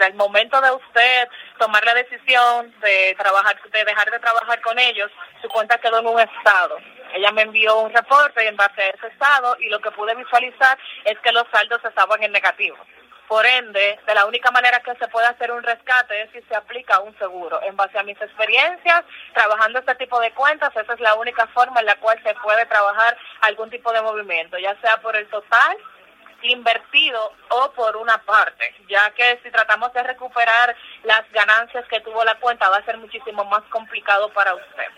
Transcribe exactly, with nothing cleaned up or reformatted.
Al momento de usted tomar la decisión de trabajar, de dejar de trabajar con ellos, su cuenta quedó en un estado. Ella me envió un reporte en base a ese estado y lo que pude visualizar es que los saldos estaban en negativo. Por ende, de la única manera que se puede hacer un rescate es si se aplica un seguro. En base a mis experiencias, trabajando este tipo de cuentas, esa es la única forma en la cual se puede trabajar algún tipo de movimiento, ya sea por el total invertido o por una parte, ya que si tratamos de recuperar las ganancias que tuvo la cuenta va a ser muchísimo más complicado para usted.